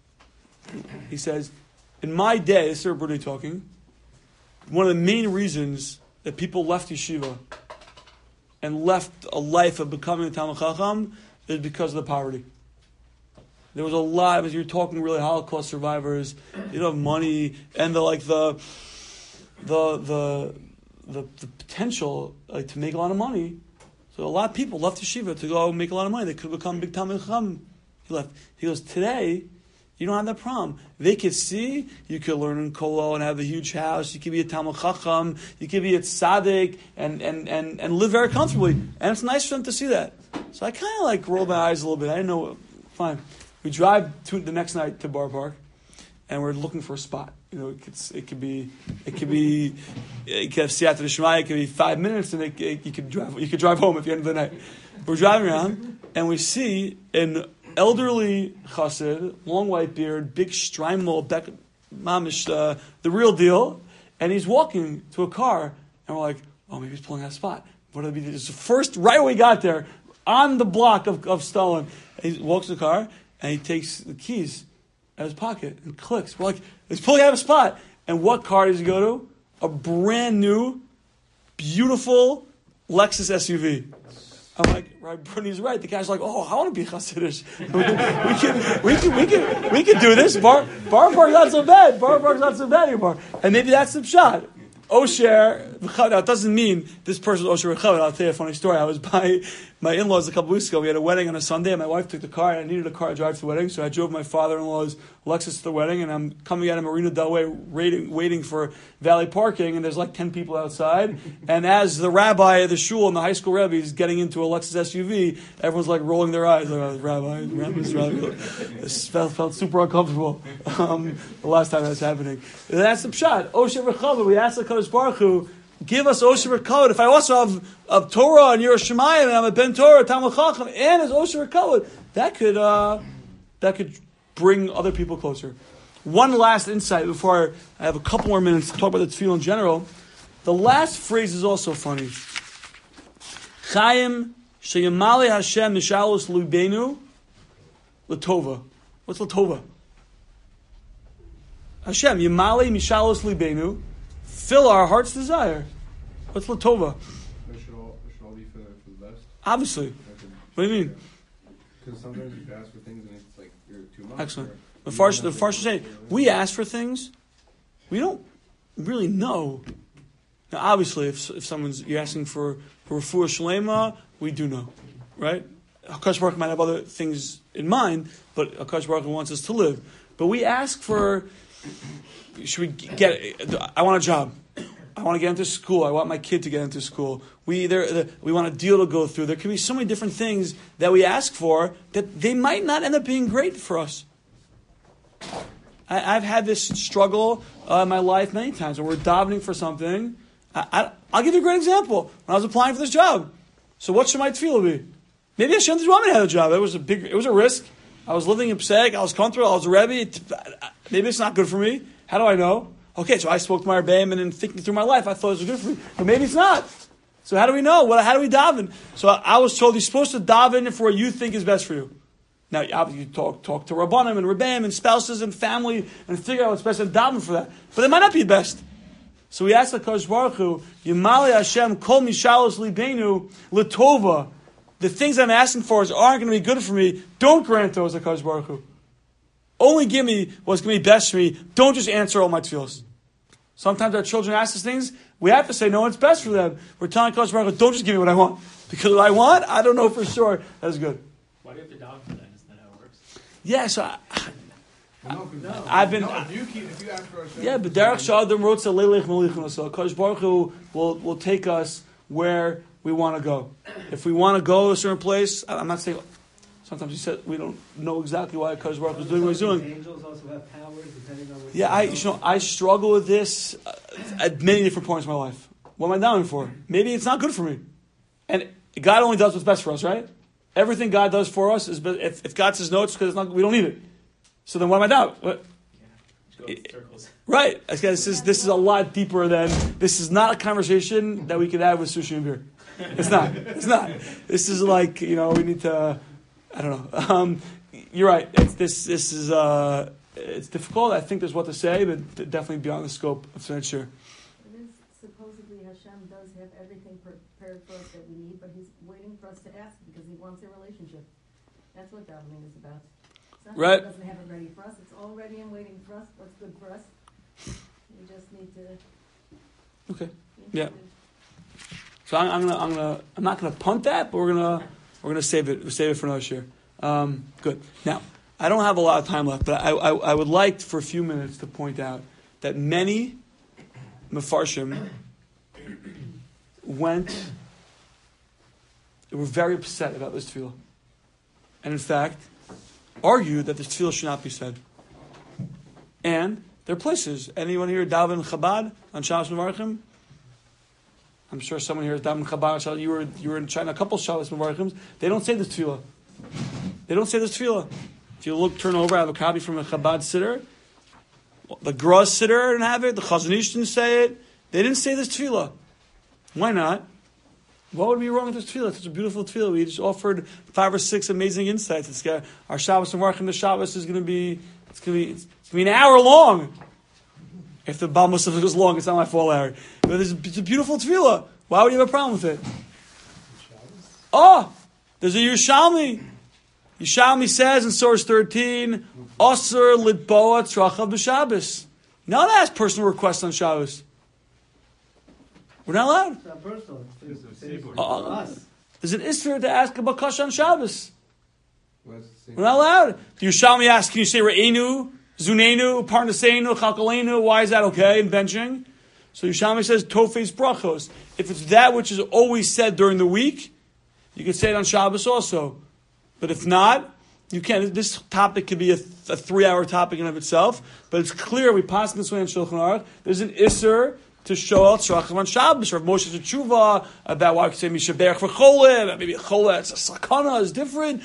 He says, in my day, this is everybody talking, one of the main reasons that people left yeshiva and left a life of becoming a Talmud Chacham is because of the poverty. There was a lot, as you're talking really Holocaust survivors, you know, money and the like the the the the, the potential like, to make a lot of money. So a lot of people left yeshiva to go make a lot of money. They could become big Talmud Chacham. He left. He goes, today, you don't have that problem. They could see, you could learn in Kolo and have a huge house. You could be a Talmud Chacham. You could be a tzaddik and, and, and, and live very comfortably. And it's nice for them to see that. So I kind of like rolled my eyes a little bit. I didn't know. Fine. We drive to the next night to Borough Park, and we're looking for a spot. You know, it could, it could be, it could be, it could have Siyata D'Shmaya. It could be five minutes, and it, it, you could drive. You could drive home at the end of the night. We're driving around, and we see an elderly chassid, long white beard, big streimel, beck, mamish, uh, the real deal, and he's walking to a car, and we're like, oh, maybe he's pulling out a spot. What did he do? It's the first, right when we got there, on the block of, of Stalin, and he walks to the car, and he takes the keys out of his pocket and clicks. We're like, he's pulling out of a spot. And what car does he go to? A brand new, beautiful Lexus S U V. I'm like, right, Bernie's right. The guy's like, oh, I want to be Hasidish. we, we can, we can, we can, we can do this. Bar, Bar Park's not so bad. Bar Park's not so bad anymore. And maybe that's the shot. Osher, now it doesn't mean this person Osher V'chavod. I'll tell you a funny story. I was by my in-laws a couple weeks ago. We had a wedding on a Sunday, and my wife took the car, and I needed a car to drive to the wedding, so I drove my father-in-law's Alexis to the wedding, and I'm coming out of Marina Del Rey waiting, waiting for valet parking, and there's like ten people outside. And as the rabbi of the shul and the high school rebbe is getting into a Lexus S U V, everyone's like rolling their eyes. Like, oh, rabbi, rabbi's rabbi. It felt, felt super uncomfortable um, the last time that was happening. And that's the pshat. Osher v'chava. We asked the Kodesh Baruch Hu, give us Osher v'kavod. If I also have of Torah and Yerushalayim, and I'm a Ben Torah, Talmud Chacham, and as Osher v'kavod, that could uh, that could bring other people closer. One last insight before I have a couple more minutes to talk about the tefillah in general. The last phrase is also funny. Chaim sheyamale Hashem mishalos lubeinu latova. What's latova? Hashem yamale mishalos lubeinu. Fill our heart's desire. What's latova? It should all, it should all be for, for the best. Obviously. What do you mean? Because sometimes you ask for things and it's like you're too much. Excellent. or- The Farsh, the Farsh is saying, we ask for things, we don't really know. Now, obviously, if if someone's you're asking for for refuah shlema, we do know, right? Hakadosh Baruch Hu might have other things in mind, but Hakadosh Baruch Hu wants us to live. But we ask for, should we get? I want a job. I want to get into school. I want my kid to get into school. We either we want a deal to go through. There can be so many different things that we ask for that they might not end up being great for us. I, I've had this struggle uh, in my life many times when we're davening for something. I, I, I'll give you a great example. When I was applying for this job, so what should my tefillah be? Maybe Hashem didn't want me to have a job. It was a big, it was a risk. I was living in Pesach. I was comfortable. I was a Rebbe. It, maybe it's not good for me. How do I know? Okay, so I spoke to my Rebbeim, and in thinking through my life, I thought it was good for me, but maybe it's not. So how do we know? What? How do we daven? So I, I was told you're supposed to daven for what you think is best for you. Now, obviously, you talk talk to Rabbanim and Rebbeim and spouses and family and figure out what's best and daven for that. But it might not be best. So we ask the Kodesh Baruch Hu, Yimali Hashem Kol Mishalos Libeinu Latova. The things I'm asking for aren't going to be good for me. Don't grant those, the Kodesh Baruch Hu. Only give me what's going to be best for me. Don't just answer all my tefillos. Sometimes our children ask us things. We have to say, no, it's best for them. We're telling Kodesh Baruch Hu, don't just give me what I want. Because what I want, I don't know for sure that's good. Why do you have to daven for that? Isn't that how it works? Yeah, so I, No, 'cause- no. I've been- No, if you keep, if you ask for Hashem, yeah, but Derek Shadim wrote to Leilech Malichun. So Kodesh Baruch Hu will will take us where we want to go. If we want to go to a certain place, I- I'm not saying. Sometimes he said we don't know exactly why Kodesh Baruch Hu is doing what he's doing. Angels also have powers depending on what. Yeah, I you know I struggle with this uh, at many different points in my life. What am I down for? Maybe it's not good for me, and God only does what's best for us, right? Everything God does for us is, be- if, if God says no, it's because it's not, we don't need it. So then what am I down? What? Go in circles. Right. I guess This is this is a lot deeper than this is not a conversation that we could have with sushi and beer. It's not. It's not. This is like, you know, we need to. I don't know. Um, you're right. It's, this this is uh, it's difficult. I think there's what to say, but definitely beyond the scope of tonight's share. It is supposedly Hashem does have everything prepared for us that we need, but He's waiting for us to ask because He wants a relationship. That's what davening is about. It's not Right. that He doesn't have it ready for us. It's all ready and waiting for us. What's good for us? We just need to. Okay. be Yeah. interested. So I'm, I'm gonna I'm gonna I'm not gonna punt that, but we're gonna we're gonna save it save it for another year. Um, good. Now I don't have a lot of time left, but I, I I would like for a few minutes to point out that many Mefarshim went were very upset about this tefillah, and in fact argued that this tefillah should not be said. And there are places. Anyone here daven Chabad on Shabbos Mevarchim? I'm sure someone here is daven Chabad. You were you were in China a couple Shabbos Mevarchims. They don't say this tefillah. They don't say this tefillah. If you look, turn over, I have a copy from a Chabad Siddur. The Graz Siddur didn't have it. The Chazon Ish didn't say it. They didn't say this tefillah. Why not? What would be wrong with this tefillah? It's such a beautiful tefillah. We just offered five or six amazing insights. It's got, our Shabbos Mevarchim, the Shabbos is going to be it's going to be it's going to be an hour long. If the Baal Musaf goes long, it's not my fault, Larry. But it's a, it's a beautiful tefillah. Why would you have a problem with it? Oh, there's a Yerushalmi. Yerushalmi says in Source thirteen, Osir litboa tzrachav b'Shabbos. Not ask personal requests on Shabbos. We're not allowed. It's not personal. It's, it's, it's for Uh, us. There's an Isser to ask about Kasha on Shabbos. Well, that's the same We're not allowed. The Yerushalmi asks, can you say Re'enu Zunenu, Parnasenu, Chalkalenu. Why is that okay in benching? So Yerushalmi says Tofes brachos. If it's that which is always said during the week, you can say it on Shabbos also. But if not, you can't. This topic could be a, a three-hour topic in of itself. But it's clear we pass this way in Shulchan Aruch. There's an isser to show out tzrachim on Shabbos, or Moshe's tshuva about why I could say mishaberach for cholet, maybe cholet, it's a sakana, is different.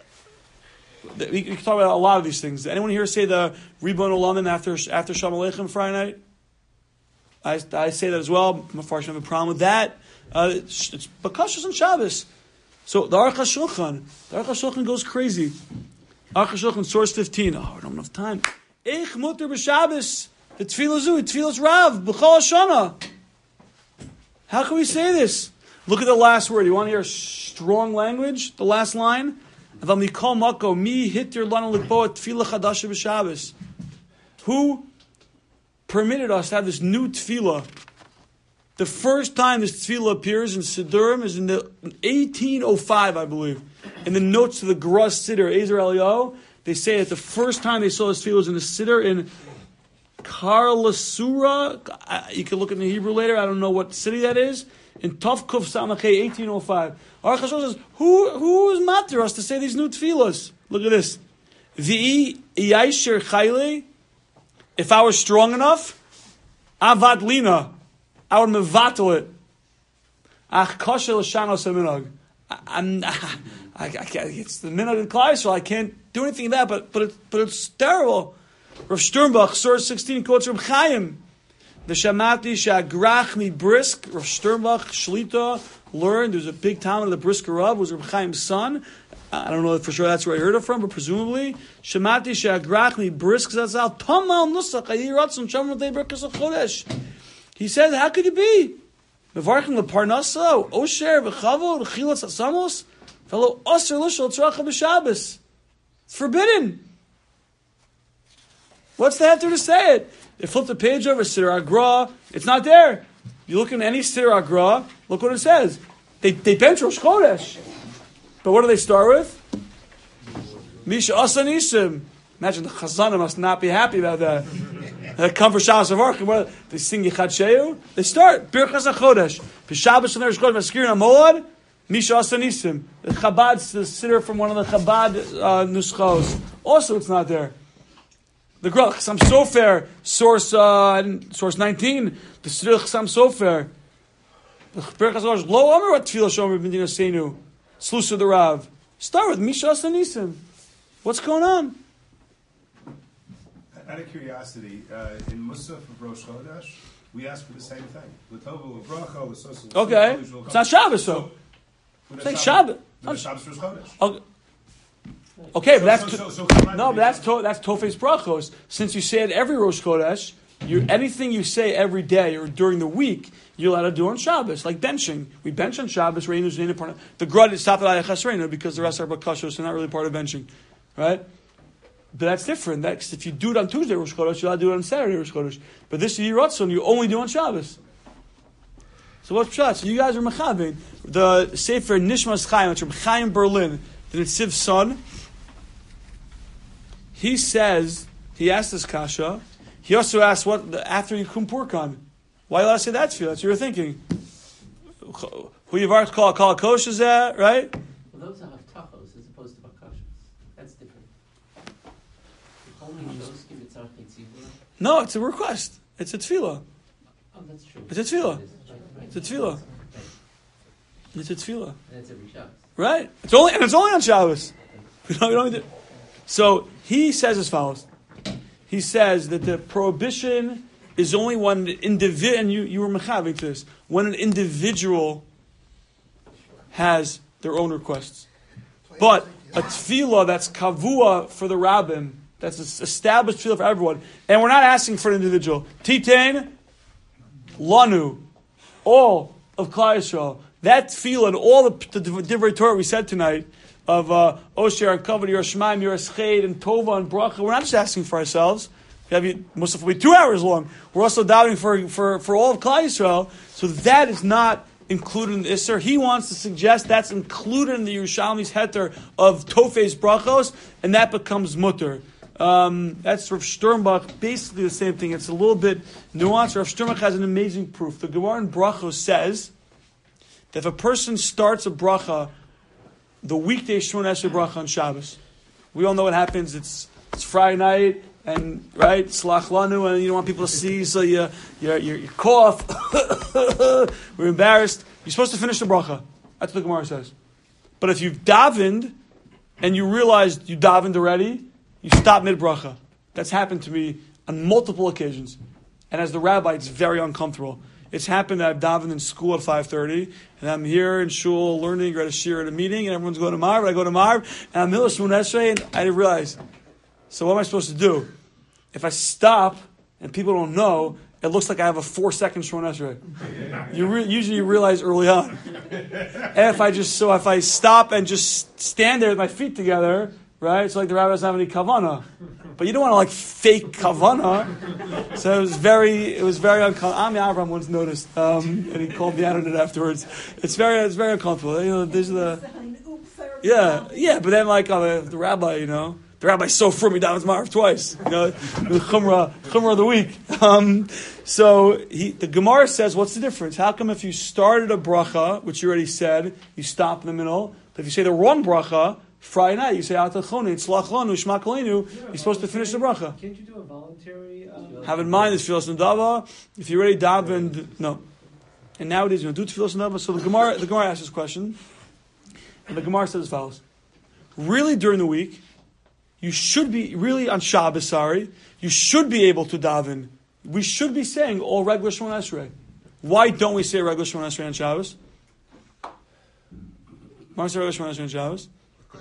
We can talk about a lot of these things. Anyone here say the Ribon Olamim after after Shalom Aleichem Friday night? I, I say that as well. Mafarshim have a problem with that. Uh, it's it's bakashos on Shabbos. So the Aruch HaShulchan, the Aruch HaShulchan goes crazy. Aruch HaShulchan, source fifteen. Oh, I don't have enough time. Eich muter b'Shabbos. The tefillah zu, tefillah Rav, b'chol Hashana. How can we say this? Look at the last word. You want to hear strong language? The last line. Aval mikol mako mi hitir lana likboa tefillah chadasha b'Shabbos. Who permitted us to have this new tefillah? The first time this tefillah appears in Siddurim is in the in eighteen oh five, I believe. In the notes to the Graz Siddur, Ezer Eliyahu, they say that the first time they saw this tefillah was in the Siddur in Karlasura. You can look in the Hebrew later. I don't know what city that is. In Tovkuf Samachay, eighteen oh five. Aruch HaShulchan says, who, who is matter us to say these new tefillahs? Look at this. V'i yaisher chayle. If I was strong enough, avad lina, I would mevatel it. Ach kosher l'shanos ha'minhag. I'm, I, I, I can't, it's the minhag in Klal Yisrael. I can't do anything in that, but but it, but it's terrible. Rav Sternbach, source sixteen, quotes Reb Chaim. The Shamati Shagrach mi brisk. Rav Sternbach Shlita learned. There's a big Talmud of the Brisker Rav, was Reb Chaim's son. I don't know if for sure that's where I heard it from, but presumably Shamati Shagrach mi brisk zatzal tamal nusach ayiratzon shamar day berkas chodesh. He said, "How could you be mevarchim leparnasa osher v'chavod chilas asamos fellow osir lishol tzracha b'Shabbos? It's forbidden." What's the answer to say it? They flip the page over, Siddur Agra. It's not there. You look in any Siddur Agra, look what it says. They they bench Rosh Chodesh. But what do they start with? Misha Asa Nisim. Imagine the Chazana must not be happy about that. They come for Shabbos Avarchim. They sing Yichad Sheu. They start Birchas HaChodesh. For Shabbos and Rosh Chodesh, Vaskirin HaMolad, Misha Asa Nisim. The Chabad, the Siddur from one of the Chabad uh, Nuschos. Also, it's not there. The Gra Chasam Sofer, source uh, source nineteen, the Siddur Chasam Sofer. The Birchas HaChodesh, Lo Omer Wat Tefillah Shomer B'Medina Seinu, Slusa the Rav. Start with Misha Asa Nisim. What's going on? Out of curiosity, uh, in Musaf of Rosh Chodesh, we ask for the same thing. L'tovu l'bracha, l'sosu. Okay, it's not Shabbos, so. It's like Shabbos. It's Shabbos Rosh Chodesh. Okay. Okay, but that's So- so- so- so- no, but that's to, that's Tofes Brachos. Since you say it every Rosh Chodesh, you anything you say every day or during the week, you're allowed to do on Shabbos, like benching. We bench on Shabbos. Reinu Zeinu part. The grud is Safed Ayachas Reinu because the rest are bakashos, so not really part of benching, right? But that's different. That's if you do it on Tuesday Rosh Chodesh, you're allowed to do it on Saturday Rosh Chodesh. But this is Yiratzon, you only do on Shabbos. So what's pshat? So you guys are mechavin. The Sefer Nishmas Chaim, it's from Chaim Berlin, the Nitziv's son. He says, he asked this kasha. He also asked what after you kum purkan. Why you allowed to say that tefillah? That's what you're thinking. Who you've already called call kosh is that, right? Well, those are haftachos as opposed to bakashos. That's different. Only those give it tzarchei tzibur. No, it's a request. It's a tefillah. Oh, that's true. It's a tefillah. Right, right. It's a tefillah. Right. It's a tefillah. And it's every Shabbos. Right? It's only and it's only on Shabbos. We don't, we don't do, so he says as follows. He says that the prohibition is only when an individual, and you, you were mechaving to this, when an individual has their own requests. But a tefillah that's kavua for the rabbin, that's an established tefillah for everyone, and we're not asking for an individual. Titain, lanu, all of Klal Yisrael. That tefillah and all the, the Divrei Torah we said tonight, of uh, Osher and Kavod, Yerushalayim, Yerusched, and Tova and Bracha. We're not just asking for ourselves. We have Musaf will be two hours long. We're also doubting for, for, for all of Klal Yisrael. So that is not included in the Isser. He wants to suggest that's included in the Yerushalmi's heter of Tofes Brachos, and that becomes mutter. Um, that's Rav Sternbach, basically the same thing. It's a little bit nuanced. Rav Sternbach has an amazing proof. The Gemara in Brachos says that if a person starts a bracha, the weekday Shemona Esrei bracha on Shabbos, we all know what happens. It's it's Friday night, and right, Slach Lanu, and you don't want people to see, so you you you, you cough. We're embarrassed. You're supposed to finish the bracha. That's what the Gemara says. But if you've davened and you realized you davened already, you stop mid bracha. That's happened to me on multiple occasions, and as the rabbi, it's very uncomfortable. It's happened that I've davened in school at five thirty, and I'm here in shul learning, or at a shir at a meeting, and everyone's going to Marv. I go to Marv, and I'm Milah Shemona Esrei, and I didn't realize. So what am I supposed to do? If I stop and people don't know, it looks like I have a four-second Shemona Esrei. You re- usually you realize early on. And if I just so if I stop and just stand there with my feet together, right? It's like the rabbi doesn't have any kavana, but you don't want to like fake kavana. So it was very, it was very uncomfortable. Ami Avram once noticed, um, and he called me out on it afterwards. It's very, it's very uncomfortable. You know, there's the, yeah, yeah. But then like uh, the, the rabbi, you know, the rabbi's so firm he davens Ma'ariv twice. You know, the chumrah, chumrah of the week. Um, so he, the Gemara says, what's the difference? How come if you started a bracha, which you already said, you stop in the middle? But if you say the wrong bracha, Friday night, you say Atah Choni, Tzlach Lanu, Shema Kolenu, you're supposed to finish the bracha. Can't you do a voluntary? Uh, Have in mind this Tfilas Nadava. If you already davened, no. And nowadays you don't do Tfilas Nadava. So the Gemara, the Gemara asks this question, and the Gemara says as follows: really, during the week, you should be really on Shabbos. Sorry, you should be able to daven. We should be saying all regular Shemona Esrei. Why don't we say regular Shemona Esrei on Shabbos? Why don't we say regular Shemona Esrei on Shabbos?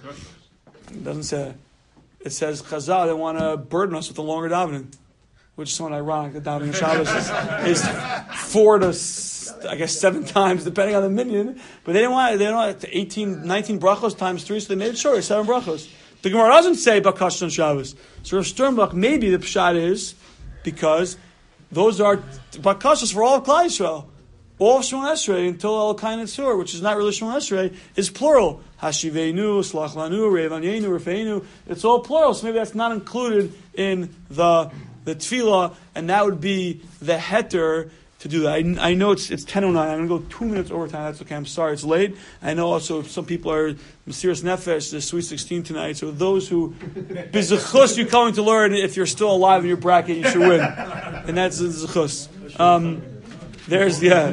It doesn't say. It says Chazal, they want to burden us with a longer davening, which is somewhat ironic. The davening on Shabbos is, is four to, I guess, seven times, depending on the minyan. But they didn't want, they don't want eighteen, nineteen brachos times three, so they made it shorter, seven brachos. The Gemara doesn't say Bakash on Shabbos. So Rav Sternbach, maybe the pshat is because those are Bakashas for all of Klal Yisrael. All of Shemona Esrei until El Kain and Sur, which is not really Shemona Esrei, is plural. Hashiveinu, Slach Lanu, Reivanyenu, Rafeinu. It's all plural, so maybe that's not included in the the tefillah, and that would be the heter to do that. I, I know it's it's ten oh nine. I'm going to go two minutes over time. That's okay. I'm sorry it's late. I know also some people are Mesiras Nefesh, the Sweet sixteen tonight. So those who bizachus you're coming to learn, if you're still alive in your bracket, you should win, and that's bizachus. Um, There's, yeah.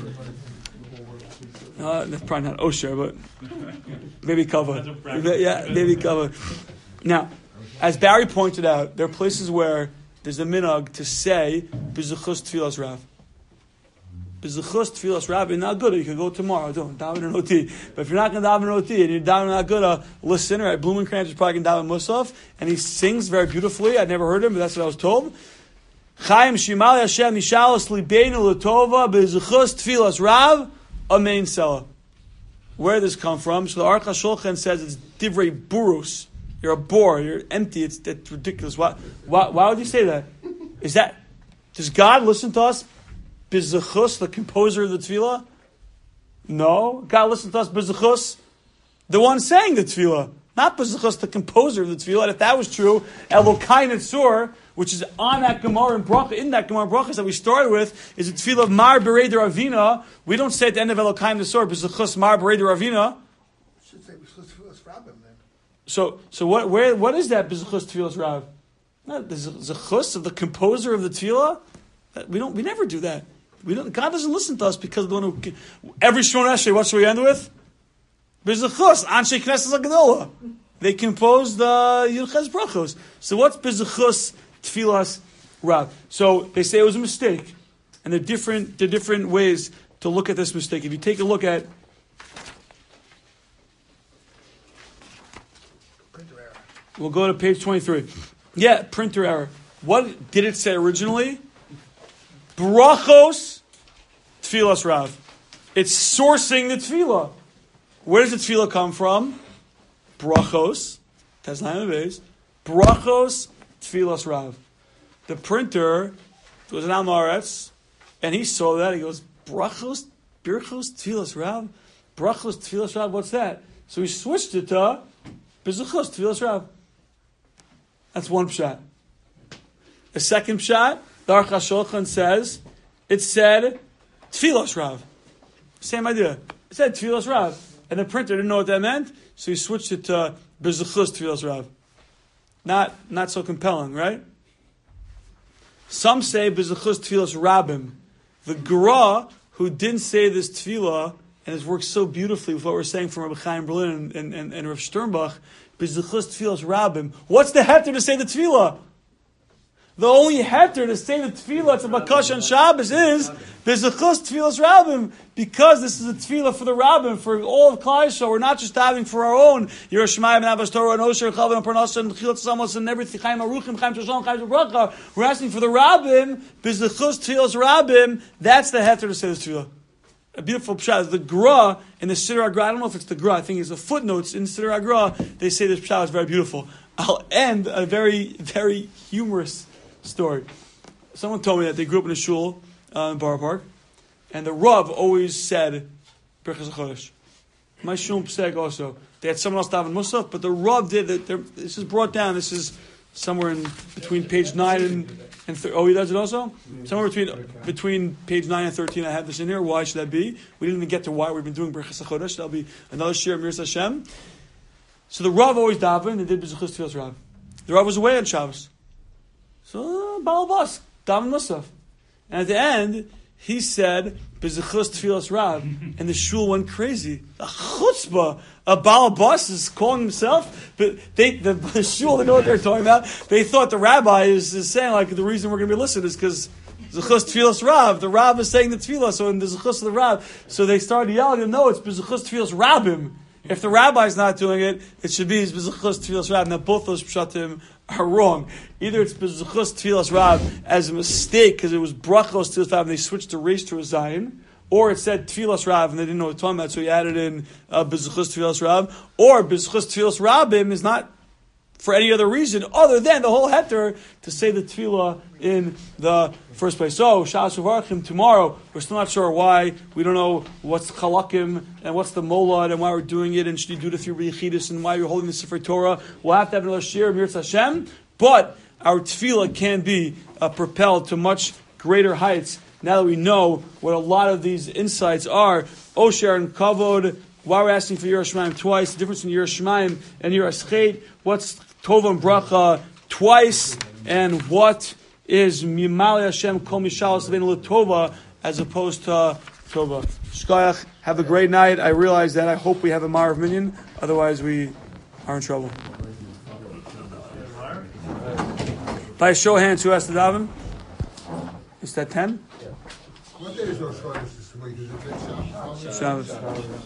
Uh, that's probably not Osher, but maybe cover. Yeah, maybe cover. Now, as Barry pointed out, there are places where there's a minhag to say, B'zuchus Tfilas Rav. B'zuchus Tfilas Rav, in Aguda, you can go tomorrow, don't daven in O T. But if you're not going to daven in O T, and you're daven in Aguda, listen, right, Blumenkranz is probably going to daven Musaf, and he sings very beautifully. I'd never heard him, but that's what I was told. Chaim Shimal Hashem Nishalos Libeinu Latova Bezuchus Tfilas Rav Amen Sela. Where does this come from? So the Aruch HaShulchan says it's Divrei Burus. You're a bore. You're empty. It's that's ridiculous. Why, why? Why would you say that? Is that does God listen to us? Bezuchus, the composer of the tefillah? No, God listens to us. Bezuchus, the one saying the tefillah, not Bezuchus, the composer of the tefillah. And if that was true, Elokai Netzur, which is on that Gemara and Bracha, in that Gemara and Brachas that we started with, is a tefillah of Mar Berei de Ravina. We don't say at the end of Elokai Netzur, Bezuchus Mar Berei de Ravina. Should say B'zuchus Rabbim then. So, so what? Where? What is that Bezuchus Tfilas Rav? Not the Zechus of the composer of the tefillah. We don't. We never do that. We don't. God doesn't listen to us because of the one who. Every Shemona Esrei, what should we end with? Bezuchus Anshe Knesset HaGedolah. They composed the uh, Yudches Brachos. So what's Bezuchus Tfilas Rav? So they say it was a mistake, and there are different. There are different ways to look at this mistake. If you take a look at. We'll go to page twenty-three. Yeah, printer error. What did it say originally? Brachos Tfilas Rav. It's sourcing the tefillah. Where does the tefillah come from? Brachos. Tezlaim Beis. Brachos Tfilas Rav. The printer was an Amaretz, and he saw that. He goes, Brachos, Birchos Tfilas Rav? Brachos Tfilas Rav, what's that? So he switched it to Bezuchos Tfilas Rav. That's one pshat. The second pshat, the Aruch HaShulchan says, it said Tfilos Rav. Same idea. It said Tfilos Rav. And the printer didn't know what that meant, so he switched it to Bezuchus Tfilos Rav. Not, not so compelling, right? Some say Bezuchus Tfilos Rabim. The Gra, who didn't say this tefillah, and has worked so beautifully with what we're saying from Rabbi Chaim Berlin and, and, and, and Rav Sternbach, Bezuchus Tfilos Rabim. What's the heter to say the tefillah? The only heter to say the tefillah to Bakash on Shabbos is Bezuchus Tfilos Rabim, because this is a tefillah for the Rabbim, for all of Klal Yisrael. We're not just having for our own Yerushalayim and Abbas Torah and Osher and Chalvan and Parnasa and Chilat Samos and everything. Chaim Aruchim, Chaim Shoshon, Chaim Bracha. We're asking for the Rabbim, Bezuchus Tfilos Rabim. That's the heter to say this tefillah. A beautiful pshat. The Gra in the Siddur Agra. I don't know if it's the Gra. I think it's the footnotes in Siddur Agra. They say this pshat is very beautiful. I'll end a very, very humorous story. Someone told me that they grew up in a shul uh, in Borough Park, and the Rav always said Birchas HaChodesh. My shul Pesach also. They had someone else daven Musaf, but the Rav did it. This is brought down. This is somewhere in between page nine and and thir- oh, he does it also. Somewhere between between page nine and thirteen. I have this in here. Why should that be? We didn't even get to why we've been doing Birchas HaChodesh. That'll be another shir Mir Hashem. So the Rav always davened and did Bezuchus Tfilos Rav. The Rav was away on Shabbos. So, Balabas, Daven Musaf. And at the end, he said, Bezuchus Tfilos Rav, and the shul went crazy. A chutzpah, a Balabas is calling himself, but they, the, the shul, they know what they're talking about. They thought the rabbi is, is saying, like, the reason we're going to be listening is because Bezuchus Tfilos Rav, the Rav is saying the Tfilah, so in the Bezuchus of the Rav. So they started yelling, no, it's Bezuchus Tfilos Rabim. If the rabbi is not doing it, it should be Bezuchus Tfilos Rav. Now both those pshatim are wrong. Either it's Bezuchus Tfilos Rav as a mistake because it was Brachos Tfilos Rav and they switched the race to a Zion, or it said Tfilos Rav and they didn't know what it's talking about, so he added in uh, Bezuchus Tfilos Rav, or Bezuchus Tfilos Rabim is not for any other reason other than the whole heter to say the tefillah in the first place. So, Shas Uvarachim, tomorrow, we're still not sure why. We don't know what's Chalakim and what's the Molad and why we're doing it and should you do it through B'yichidus and why you're holding the Sefer Torah. We'll have to have another shir, Mirz Hashem, but our tefillah can be uh, propelled to much greater heights now that we know what a lot of these insights are. Osher and Kavod, why we're asking for Yerushalayim twice, the difference in Yerushalayim and Yeraschet, what's Tova and Bracha twice, and what is Mimali Hashem Kol Mishal Savenu L'Tova as opposed to uh, Tova. Shkoyach, have a great night. I realize that. I hope we have a Marav Minyan, otherwise we are in trouble. By a show of hands, who has to daven? Is that ten? What day is Rosh Chodesh this week? Is it Shabbos? Shabbos.